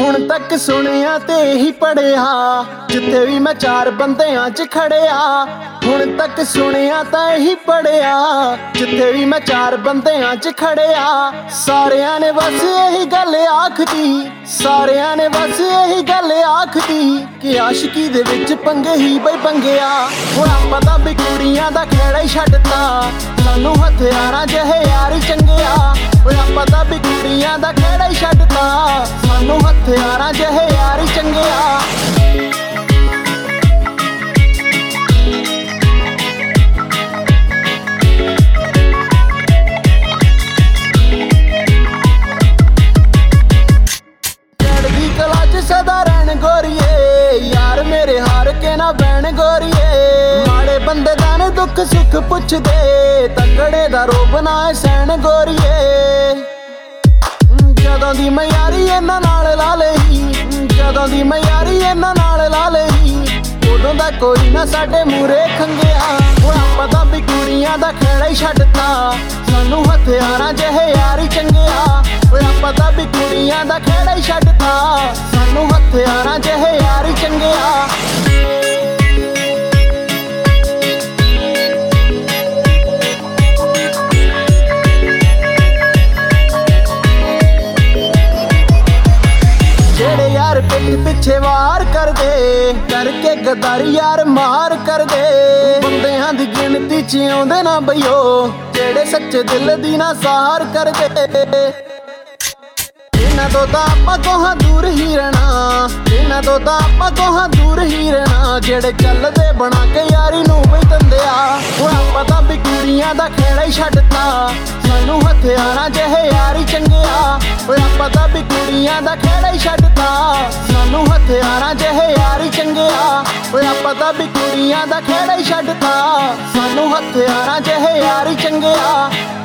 ਹੁਣ ਤੱਕ ਸੁਣਿਆ ਤੇ ਹੀ ਪੜਿਆ, ਜਿੱਥੇ ਵੀ ਮੈਂ ਚਾਰ ਬੰਦਿਆਂ 'ਚ ਖੜਿਆ। ਹੁਣ ਤੱਕ ਸੁਣਿਆ ਤਾਂ ਹੀ ਪੜਿਆ, ਜਿੱਥੇ ਵੀ ਮੈਂ ਚਾਰ ਬੰਦਿਆਂ 'ਚ ਖੜਿਆ। ਸਾਰਿਆਂ ਨੇ ਬਸ ਇਹੀ ਗੱਲ ਆਖਦੀ, ਸਾਰਿਆਂ ਨੇ ਬਸ ਇਹੀ ਗੱਲ ਆਖਦੀ ਕਿ ਆਸ਼ਕੀ ਦੇ ਵਿੱਚ ਪੰਗੇ ਹੀ ਬਈ ਪੰਗਿਆ। ਹੁਣ ਆਪਾਂ ਤਾਂ ਵੀ ਕੁੜੀਆਂ ਦਾ ਖੇੜਾ ਹੀ ਛੱਡਤਾ, ਸਾਨੂੰ ਹਥਿਆਰਾਂ ਜਿਹੇ ਯਾਰ ਚੰਗਿਆ। ਓਏ ਆਪਾਂ ਤਾਂ ਵੀ ਕੁੜੀਆਂ ਦਾ ਖੇੜਾ ਹੀ ਛੱਡਤਾ, ਸਾਨੂੰ ਹਥਿਆਰਾਂ ਜਿਹੇ ਯਾਰ ਚੰਗਿਆ। ਸਦਾ ਰਹਿਣ ਗੋਰੀਏ, ਯਾਰ ਮੇਰੇ ਹਾਰ ਕੇ ਨਾ ਬਹਿਣ ਗੋਰੀਏ। ਮਾੜੇ ਬੰਦੇ ਦਾ ਨੇ ਦੁੱਖ ਸੁੱਖ ਪੁੱਛਦੇ, ਤਕੜੇ ਦਾ ਰੋਬ ਨਾ ਸਹਿਣ ਗੋਰੀਏ। ਜਦੋਂ ਦੀ ਮੈਂ ਯਾਰੀ ਇਹਨਾਂ ਨਾਲ ਲਾ ਲਈ, ਜਦੋਂ ਦੀ ਮੈਂ ਯਾਰੀ ਇਹਨਾਂ ਨਾਲ ਲਾ ਲਈ, ਉਦੋਂ ਦਾ ਕੋਈ ਨਾ ਸਾਡੇ ਮੂਰੇ ਖੰਗਿਆ। ਹੁਣ ਆਪਾਂ ਤਾਂ ਵੀ ਕੁੜੀਆਂ ਦਾ ਖੇੜਾ ਹੀ ਛੱਡਤਾ, ਸਾਨੂੰ ਹਥਿਆਰਾਂ ਜਿਹੇ ਯਾਰ ਚੰਗਿਆ। ਓਏ ਆਪਾਂ ਤਾਂ ਵੀ ਕੁੜੀਆਂ ਦਾ ਖੇੜਾ ਹੀ ਛੱਡਤਾ, ਸਾਨੂੰ ਹਥਿਆਰਾਂ ਜਿਹੇ ਯਾਰ ਚੰਗਿਆ। ਜਿਹੜੇ ਯਾਰ ਪਿੱਠ ਪਿੱਛੇ ਵਾਰ ਕਰਦੇ, ਕਰਕੇ ਗਦਾਰੀ ਯਾਰ ਮਾਰ ਕਰਦੇ। ਬੰਦਿਆਂ ਦੀ ਗਿਣਤੀ 'ਚ ਆਉਂਦੇ ਨਾ ਬਈਓ, ਜਿਹੜੇ ਸੱਚੇ ਦਿਲ ਦੀ ਨਾ ਸਾਰ ਕਰਦੇ। ਇਹਨਾਂ ਤੋਂ ਤਾਂ ਆਪਾਂ ਕੋਹਾਂ ਦੂਰ ਹੀ ਰਹਿਣਾ, ਇਹਨਾਂ ਤੋਂ ਤਾਂ ਆਪਾਂ ਕੋਹਾਂ ਦੂਰ ਹੀ ਰਹਿਣਾ। ਜਿਹੜੇ ਚੱਲਦੇ ਬਣਾ ਕੇ ਯਾਰੀ ਨੂੰ ਬਈ ਦੰਦਿਆ। ਹੁਣ ਆਪਾਂ ਤਾਂ ਵੀ ਕੁੜੀਆਂ ਦਾ ਖੇੜਾ ਹੀ ਛੱਡਤਾ, ਸਾਨੂੰ ਹਥਿਆਰਾਂ ਜਿਹੇ ਯਾਰ ਚੰਗਿਆ। ਓਏ ਆਪਾਂ ਤਾਂ ਵੀ ਕੁੜੀਆਂ ਦਾ ਖੇੜਾ ਹੀ ਛੱਡਤਾ, ਸਾਨੂੰ ਹਥਿਆਰਾਂ ਜਿਹੇ ਯਾਰ ਚੰਗਿਆ। ਓਏ ਆਪਾਂ ਤਾਂ ਵੀ ਕੁੜੀਆਂ ਦਾ ਖੇੜਾ ਹੀ ਛੱਡਤਾ, ਸਾਨੂੰ ਹਥਿਆਰਾਂ ਜਿਹੇ ਯਾਰ ਚੰਗਿਆ।